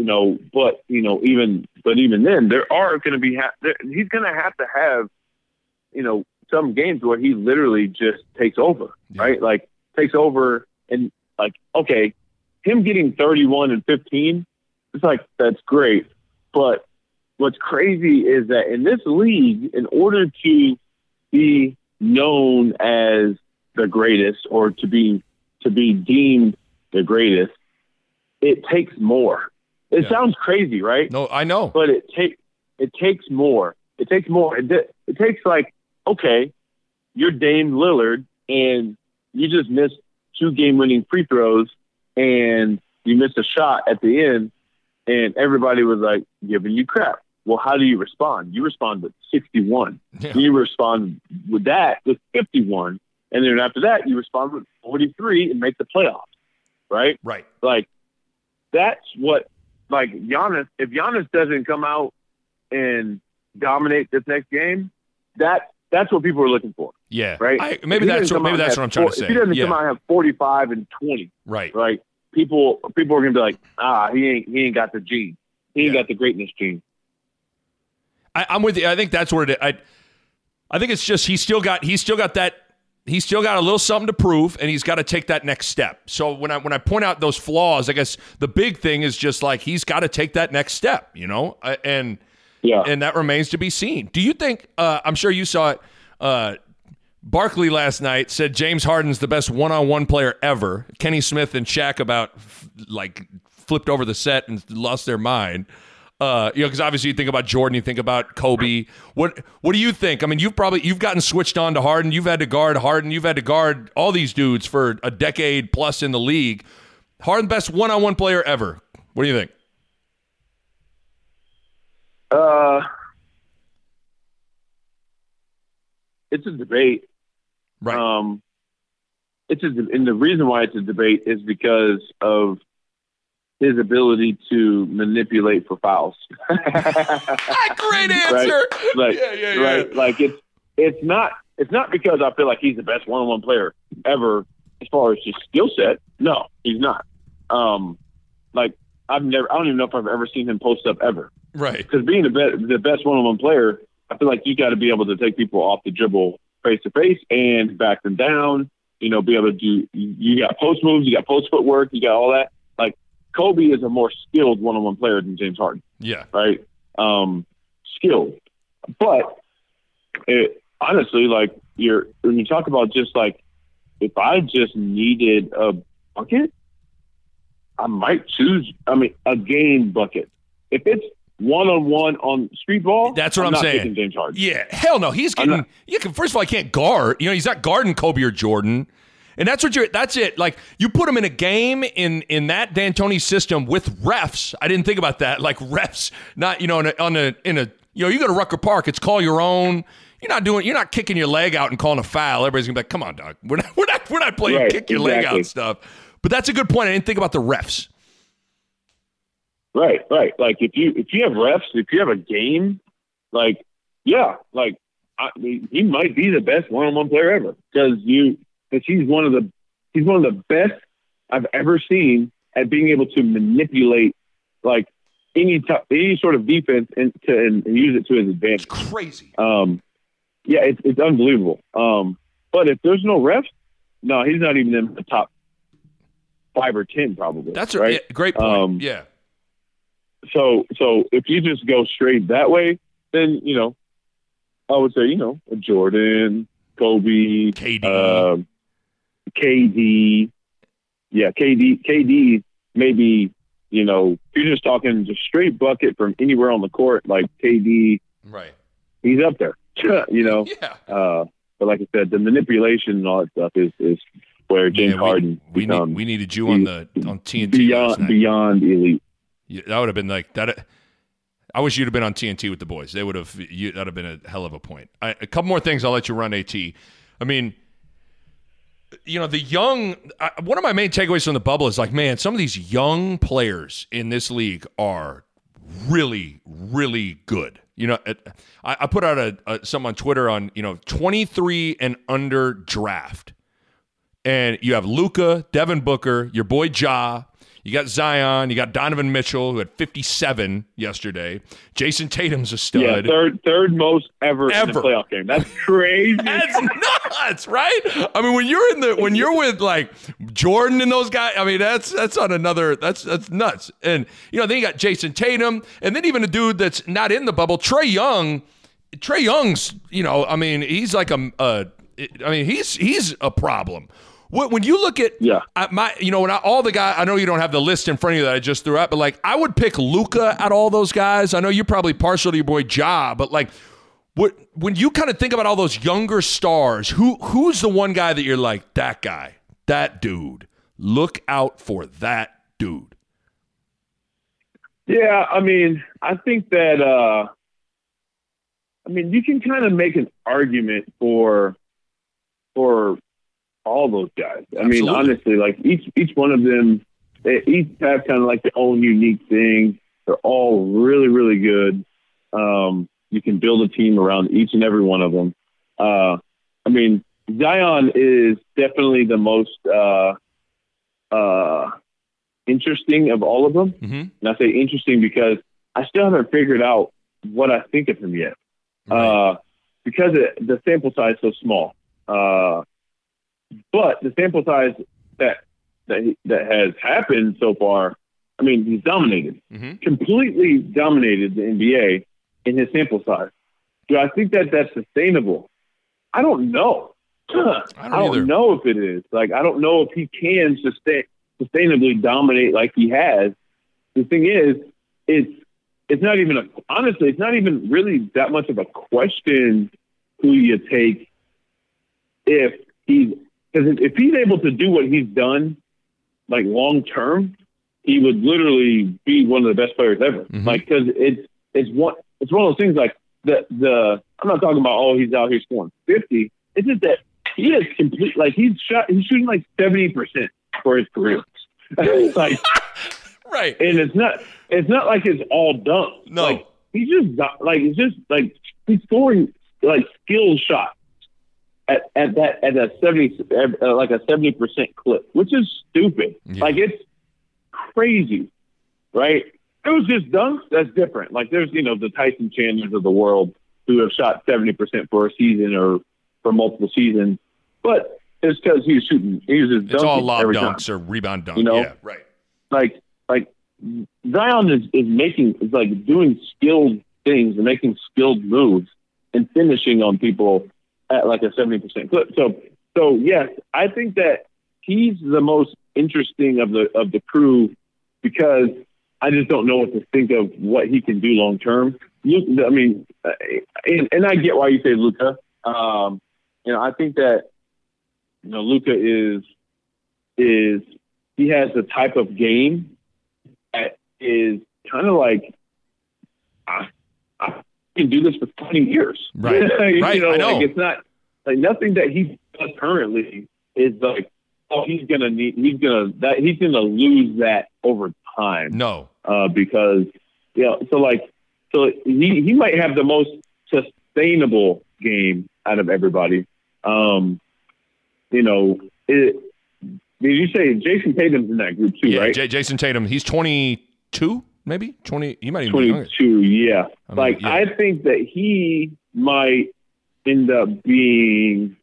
then, there are going to be he's going to have some games where he literally just takes over, right? Like takes over and like, okay, him getting 31 and 15, it's like, that's great. But what's crazy is that in this league, in order to be known as the greatest or to be deemed the greatest, it takes more. It sounds crazy, right? No, I know. But it takes more. It takes more. It takes like, okay, you're Dame Lillard and you just missed 2 game-winning free throws and you missed a shot at the end and everybody was like giving you crap. Well, how do you respond? You respond with 61. Yeah. You respond with 51. And then after that, you respond with 43 and make the playoffs, right? Right. Like, that's what, like, Giannis, if Giannis doesn't come out and dominate this next game, that's what people are looking for. Yeah. Right? Maybe that's what I'm trying to say. If he doesn't come out and have 45 and 20, right? People are going to be like, he ain't got the gene. He ain't got the greatness gene. I'm with you. I think that's what it is. I think it's just he's still got that. He's still got a little something to prove, and he's got to take that next step. So when I point out those flaws, I guess the big thing is just like he's got to take that next step, and that remains to be seen. Do you think? I'm sure you saw it. Barkley last night said James Harden's the best one-on-one player ever. Kenny Smith and Shaq about flipped over the set and lost their mind. Because obviously you think about Jordan, you think about Kobe. What do you think? I mean, you've gotten switched on to Harden. You've had to guard Harden. You've had to guard all these dudes for a decade plus in the league. Harden, best one-on-one player ever. What do you think? It's a debate. Right. And the reason why it's a debate is because of his ability to manipulate for fouls. Great answer. Right? Right. Like it's not because I feel like he's the best one-on-one player ever as far as his skill set. No, he's not. I don't even know if I've ever seen him post up ever. Right. Because being the best one-on-one player, I feel like you got to be able to take people off the dribble face to face and back them down. Be able to do. You got post moves, you got post footwork, you got all that. Like Kobe is a more skilled one-on-one player than James Harden. Yeah. Right. Skilled, but honestly, like when you talk about just like if I just needed a bucket, I might choose. A game bucket. If it's one-on-one on street ball, that's what I'm not saying. Picking James Harden. Yeah, hell no. He's getting. First of all, I can't guard. He's not guarding Kobe or Jordan, and that's it. Like you put him in a game in that D'Antoni system with refs. I didn't think about that. Like refs, not you go to Rucker Park. It's call your own. You're not kicking your leg out and calling a foul. Everybody's gonna be like, come on, dog. We're not playing kick your leg out stuff. But that's a good point. I didn't think about the refs. Right. Like if you have refs, if you have a game, he might be the best one-on-one player ever because he's one of the best I've ever seen at being able to manipulate like any sort of defense and use it to his advantage. It's crazy. It's unbelievable. But if there's no refs, no, he's not even in the top 5 or 10 probably. That's right? a great point. Yeah. So if you just go straight that way, then, I would say, a Jordan, Kobe, KD. Yeah, KD maybe, if you're just talking just straight bucket from anywhere on the court, like KD, right? He's up there, Yeah. But like I said, the manipulation and all that stuff is where James Harden becomes. We needed you on TNT beyond elite. Yeah, that would have been like that. I wish you'd have been on TNT with the boys. They would have. That would have been a hell of a point. A couple more things. I'll let you run. At. I mean, the young. One of my main takeaways from the bubble is like, man, some of these young players in this league are really, really good. I put out something on Twitter on 23 and under draft, and you have Luka, Devin Booker, your boy Ja. You got Zion. You got Donovan Mitchell, who had 57 yesterday. Jason Tatum's a stud. Yeah, third most ever in a playoff game. That's crazy. That's nuts, right? I mean, when you're with like Jordan and those guys, I mean, that's on another. That's nuts. And then you got Jason Tatum, and then even a dude that's not in the bubble, Trae Young. Trae Young's, he's like he's a problem. When you look at all the guys, I know you don't have the list in front of you that I just threw out, but like I would pick Luka at all those guys. I know you're probably partial to your boy Ja, but like when you kind of think about all those younger stars, who's the one guy that you're like, that guy, that dude, look out for that dude? Yeah, I think that you can kind of make an argument for all those guys. Absolutely. Honestly, like each one of them, they each have kind of like their own unique thing. They're all really, really good. You can build a team around each and every one of them. Zion is definitely the most interesting of all of them. Mm-hmm. And I say interesting because I still haven't figured out what I think of him yet. Right. Because the sample size is so small. But the sample size that has happened so far, he's dominated, completely dominated the NBA in his sample size. Do I think that that's sustainable? I don't know. I don't know if it is. Like, I don't know if he can sustainably dominate like he has. The thing is, it's not even honestly, it's not even really that much of a question who you take if he's able to do what he's done, like long term, he would literally be one of the best players ever. Mm-hmm. Like, because it's one of those things. Like I'm not talking about he's out here scoring 50. It's just that he is complete. Like he's shooting like 70% for his career. Like right, and it's not like it's all done. No, like he's he's scoring like skill shots. At a 70% clip, which is stupid. Yeah. Like it's crazy, right? It was just dunks. That's different. Like there's the Tyson Chandlers of the world who have shot 70% for a season or for multiple seasons, but it's because he was just dunking. It's all lob dunks time. Or rebound dunks. Yeah, right. Like Zion is doing skilled things and making skilled moves and finishing on people at like a 70% clip. So So yes, I think that he's the most interesting of the crew because I just don't know what to think of what he can do long term. I mean, and I get why you say Luka. I think that Luka is he has the type of game that is kind of like I can do this for 20 years. Right. Right. I know. Like it's not like nothing that he does currently is like, oh, he's gonna lose that over time. No. Because so he might have the most sustainable game out of everybody. Did you say Jason Tatum's in that group too, right? Jason Tatum. He's 22, maybe 20. He might even 22. Yeah. I think that he might end up being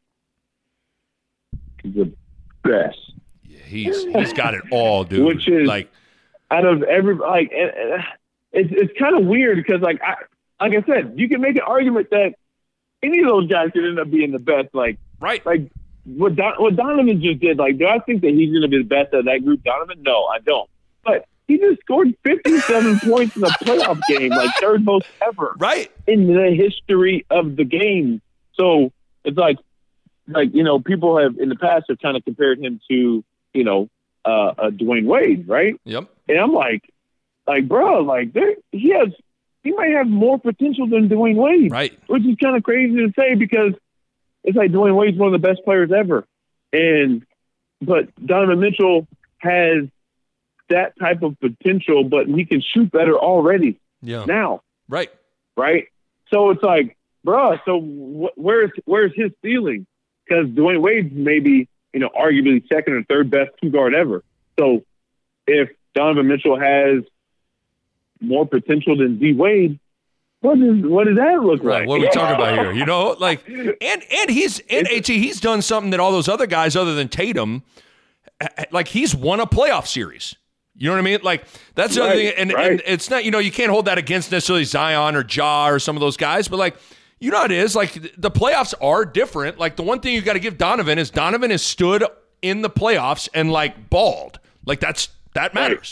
the best. Yeah, he's got it all, dude. Which is like out of every it's kind of weird because like I said, you can make an argument that any of those guys could end up being the best. Like what Donovan just did. Like, do I think that he's going to be the best of that group, Donovan? No, I don't. But he just scored 57 points in a playoff game, like third most ever, in the history of the game. So it's like people have in the past have kind of compared him to Dwayne Wade, right? Yep. And I'm like, bro, like he might have more potential than Dwayne Wade, right? Which is kind of crazy to say because it's like Dwayne Wade's one of the best players ever, but Donovan Mitchell has that type of potential, but he can shoot better already. Yeah. Now, right. So it's like, bro, so where's his ceiling? Because Dwayne Wade's maybe arguably second or third best two guard ever. So if Donovan Mitchell has more potential than D Wade, what does that look like? What are we talking about here? And he's done something that all those other guys, other than Tatum, like he's won a playoff series. You know what I mean? Like that's the other thing. And it's not, you can't hold that against necessarily Zion or Ja or some of those guys, but like, how it is. Like the playoffs are different. Like the one thing you got to give Donovan is Donovan has stood in the playoffs and like balled. Like that matters.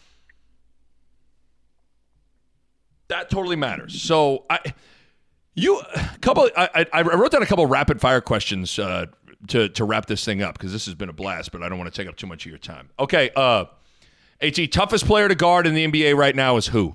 That totally matters. So I wrote down a couple of rapid fire questions to wrap this thing up because this has been a blast, but I don't want to take up too much of your time. Okay, AT, toughest player to guard in the NBA right now is who?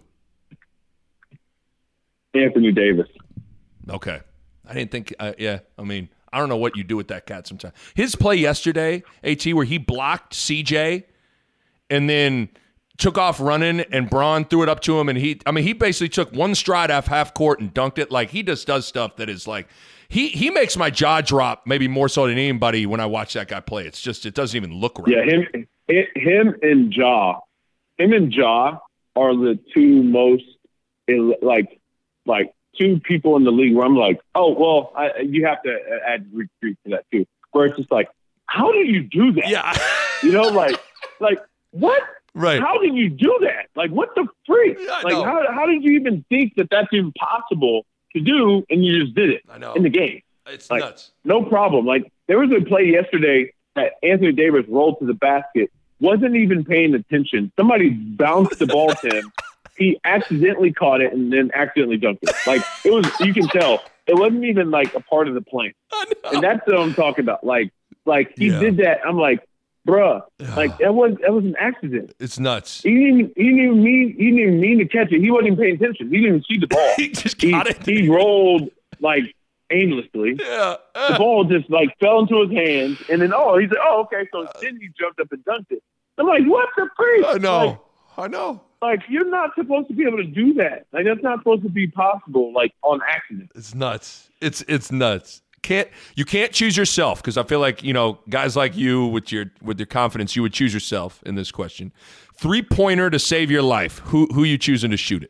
Anthony Davis. Okay. I didn't think I mean, I don't know what you do with that cat sometimes. His play yesterday, AT, where he blocked CJ and then took off running and Braun threw it up to him and he basically took one stride off half court and dunked it. Like he just does stuff that is like he makes my jaw drop maybe more so than anybody when I watch that guy play. It's just it doesn't even look right. Yeah, him and Ja are the two most like two people in the league where I'm like, oh well, you have to add Greek to that too. Where it's just like, how do you do that? Yeah, like what? Right. How did you do that? Like, what the freak? How did you even think that that's impossible to do and you just did it in the game? It's nuts. No problem. Like, there was a play yesterday that Anthony Davis rolled to the basket, wasn't even paying attention. Somebody bounced the ball to him. He accidentally caught it and then accidentally dunked it. Like, it was, you can tell. It wasn't even, like, a part of the plan. And that's what I'm talking about. Like he did that. I'm like, bruh, like that was an accident. It's nuts. He didn't even mean to catch it. He wasn't even paying attention. He didn't even see the ball. He just got it. He rolled like aimlessly. Yeah. The ball just like fell into his hands, and then he's like, okay. So then he jumped up and dunked it. I'm like, what the freak? I know. Like you're not supposed to be able to do that. Like that's not supposed to be possible. Like on accident. It's nuts. It's nuts. You can't choose yourself because I feel like guys like you with your confidence, you would choose yourself in this question. 3-pointer to save your life. Who you choosing to shoot it?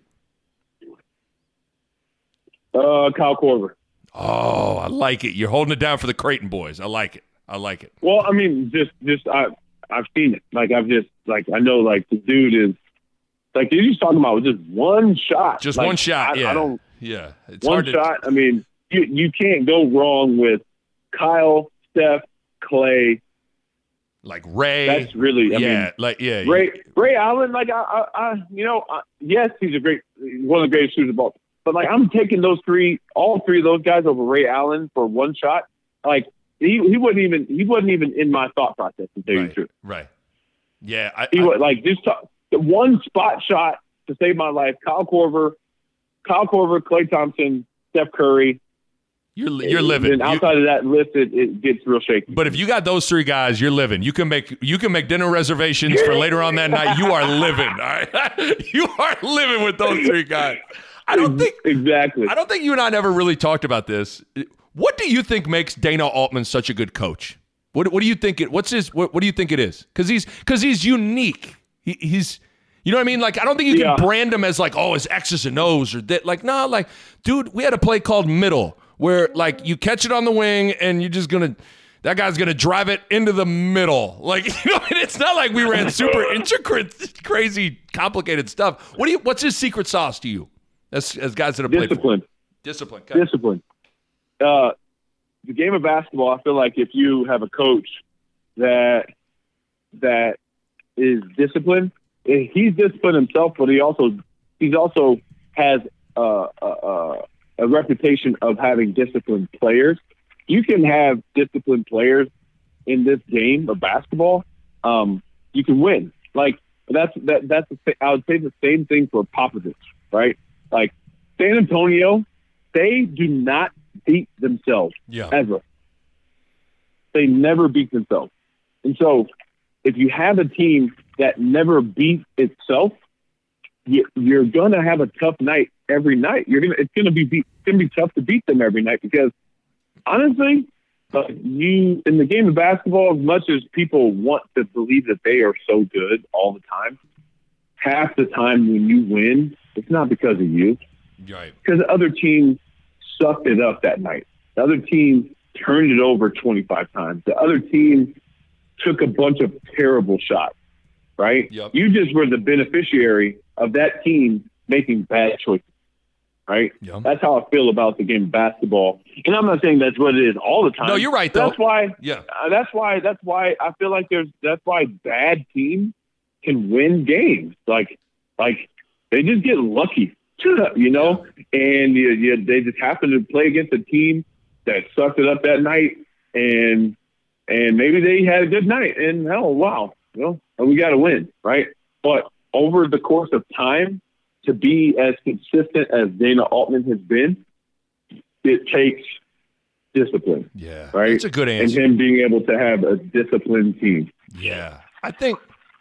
Kyle Korver. Oh, I like it. You're holding it down for the Creighton boys. I like it. Well, I mean, just I've seen it. Like I've just like I know like the dude is like you're just talking about just one shot. Just like, one shot. I don't. Yeah. It's one hard shot. I mean. You can't go wrong with Kyle, Steph, Clay, like Ray. That's really, I mean, Ray Allen. Like yes, he's one of the greatest shooters of all. But like, I'm taking all three of those guys over Ray Allen for one shot. Like he wasn't even in my thought process, to tell you the truth. Right. Yeah. He was like the one spot shot to save my life. Kyle Korver, Klay Thompson, Steph Curry. You're living. And outside of that list, it gets real shaky. But if you got those three guys, you're living. You can make dinner reservations for later on that night. You are living. All right, you are living with those three guys. I don't think you and I never really talked about this. What do you think makes Dana Altman such a good coach? What do you think what do you think it is? Because he's unique. He's you know what I mean? Like, I don't think you can brand him as like, his X's and O's or that. Like, no, like, dude, we had a play called middle where like you catch it on the wing and you're just that guy's gonna drive it into the middle. Like, it's not like we ran super intricate, crazy, complicated stuff. What's his secret sauce to you? As guys that have played for? Discipline. Okay. Discipline. The game of basketball, I feel like if you have a coach that is disciplined, he's disciplined himself, but he also has a reputation of having disciplined players. You can have disciplined players in this game of basketball. You can win. Like I would say the same thing for Popovich, right? Like San Antonio, they do not beat themselves ever. They never beat themselves. And so if you have a team that never beats itself, you're going to have a tough night every night. It's going to be tough to beat them every night because honestly, in the game of basketball, as much as people want to believe that they are so good all the time, half the time when you win, it's not because of you. Right. Because the other team sucked it up that night. The other team turned it over 25 times. The other team took a bunch of terrible shots, right? Yep. You just were the beneficiary of that team making bad choices, right? Yep. That's how I feel about the game of basketball. And I'm not saying that's what it is all the time. No, you're right, though. That's why I feel like that's why bad teams can win games. Like they just get lucky. And they just happen to play against a team that sucked it up that night, and maybe they had a good night, and we got to win, right? But over the course of time, to be as consistent as Dana Altman has been, it takes discipline. Yeah, right. That's a good answer. And him being able to have a disciplined team. Yeah, I think.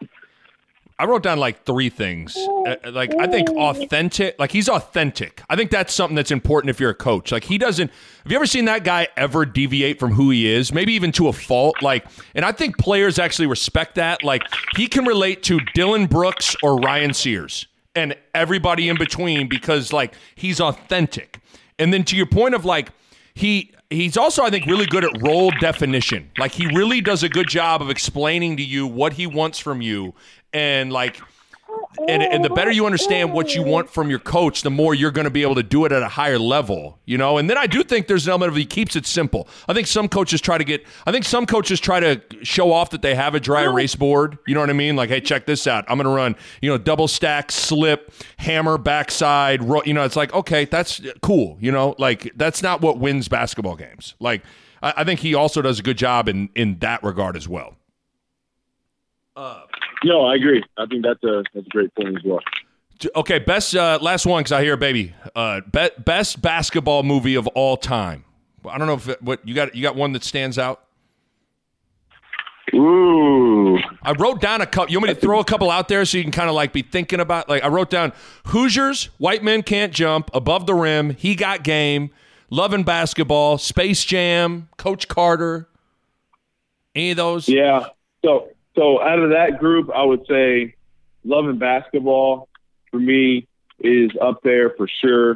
I wrote down like three things. I think authentic. Like he's authentic. I think that's something that's important if you're a coach. Like he doesn't. Have you ever seen that guy ever deviate from who he is? Maybe even to a fault. Like, and I think players actually respect that. Like he can relate to Dylan Brooks or Ryan Sears and everybody in between because like he's authentic. And then to your point of like he's also I think really good at role definition. Like he really does a good job of explaining to you what he wants from you. And like, and the better you understand what you want from your coach, the more you're going to be able to do it at a higher level, And then I do think there's an element of he keeps it simple. I think some coaches try to show off that they have a dry erase board. You know what I mean? Like, hey, check this out. I'm going to run, double stack, slip, hammer, backside. It's like, okay, that's cool. Like that's not what wins basketball games. Like, I think he also does a good job in that regard as well. No, I agree. I think that's a great point as well. Okay, best last one because I hear baby. Best basketball movie of all time. I don't know if what you got one that stands out. Ooh, I wrote down a couple. You want me to throw a couple out there so you can kind of like be thinking about? Like I wrote down Hoosiers, White Men Can't Jump, Above the Rim, He Got Game, Love and Basketball, Space Jam, Coach Carter. Any of those? Yeah. So out of that group, I would say Love and Basketball for me is up there for sure.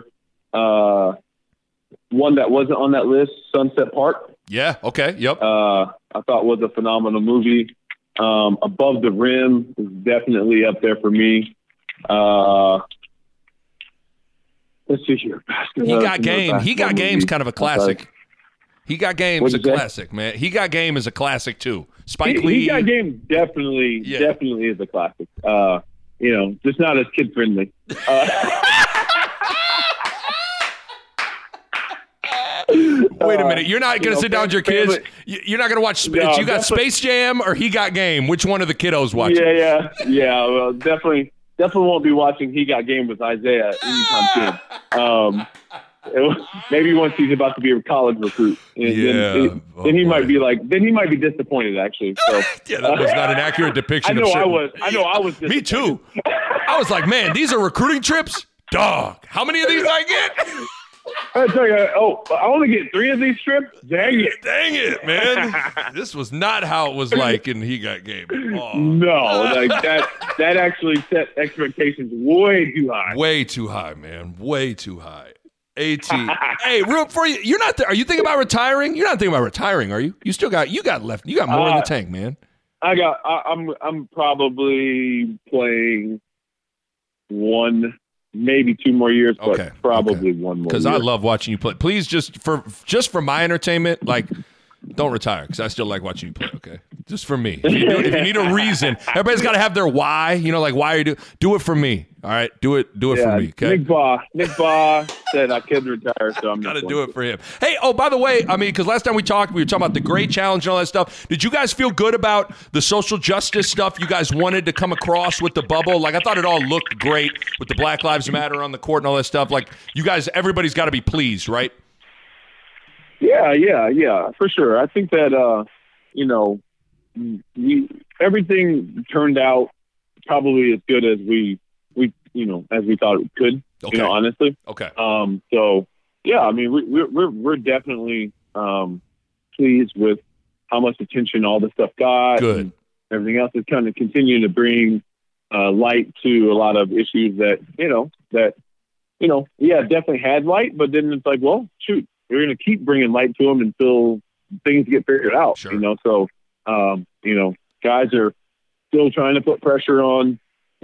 One that wasn't on that list, Sunset Park. Yeah, okay, yep. I thought was a phenomenal movie. Above the Rim is definitely up there for me. Let's see here. He Got Game. He Got Game's kind of a classic. He Got Game is a classic, man. He Got Game is a classic too. Spike Lee. He Got Game definitely is a classic. Just not as kid friendly. Wait a minute. You're not going to sit down with your kids? You're not going to watch you got Space Jam or He Got Game? Which one of the kiddos watching? Yeah. Well, definitely won't be watching He Got Game with Isaiah anytime soon. Maybe once he's about to be a college recruit. Then he might be disappointed, actually. So. Yeah, that was not an accurate depiction of shit. I know I was Me too. I was like, man, these are recruiting trips? Dog. How many of these I get? I tell you, I only get 3 of these trips? Dang it, man. This was not how it was like in He Got Game. Oh. No, like that actually set expectations way too high. Way too high, man. Way too high. AT. Hey, real for you. You're not there. Are you thinking about retiring? You're not thinking about retiring, are you? You got left. You got more in the tank, man. I'm probably playing 1, maybe 2 more years, but probably 1 more. Because I love watching you play. Please, just for my entertainment, like, don't retire, because I still like watching you play. Okay, just for me. If you need a reason, everybody's got to have their why. Like why are you do it for me? All right, do it for me. Okay. Nick Baugh said I could retire, so I'm got to do it for him. Hey, by the way, because last time we talked, we were talking about the Great Challenge and all that stuff. Did you guys feel good about the social justice stuff you guys wanted to come across with the bubble? Like, I thought it all looked great with the Black Lives Matter on the court and all that stuff. Like, you guys, everybody's got to be pleased, right? Yeah, for sure. I think that everything turned out probably as good as we as we thought it could. Okay. Honestly. Okay. So yeah, we're definitely pleased with how much attention all this stuff got. Good. And everything else is kind of continuing to bring light to a lot of issues that definitely had light, but then it's like, well, shoot. We're going to keep bringing light to them until things get figured out, sure. So, guys are still trying to put pressure on,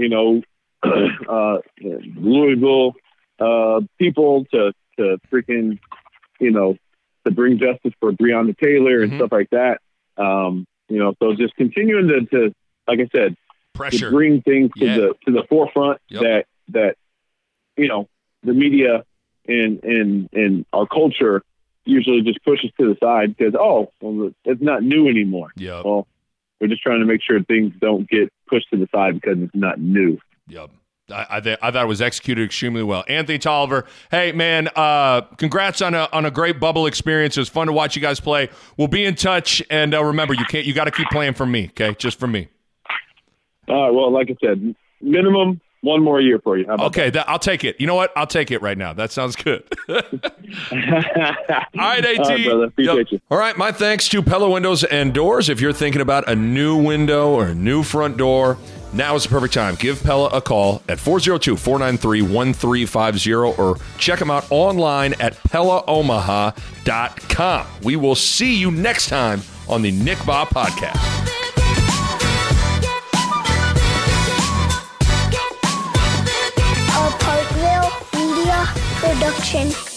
Louisville people to freaking, to bring justice for Breonna Taylor and stuff like that. So just continuing to like I said, pressure, to bring things to the forefront that the media and our culture usually just pushes to the side because, it's not new anymore. Yeah. Well, we're just trying to make sure things don't get pushed to the side because it's not new. Yep. I thought it was executed extremely well. Anthony Tolliver, hey, man, congrats on a great bubble experience. It was fun to watch you guys play. We'll be in touch, and remember, you got to keep playing for me, okay? Just for me. All right, well, like I said, minimum 1 more year for you. How about that? I'll take it. You know what? I'll take it right now. That sounds good. All right, AT. All right, brother. Appreciate you. All right, my thanks to Pella Windows and Doors. If you're thinking about a new window or a new front door, now is the perfect time. Give Pella a call at 402-493-1350 or check them out online at PellaOmaha.com. We will see you next time on the Nick Baugh Podcast. Parkville Media Production.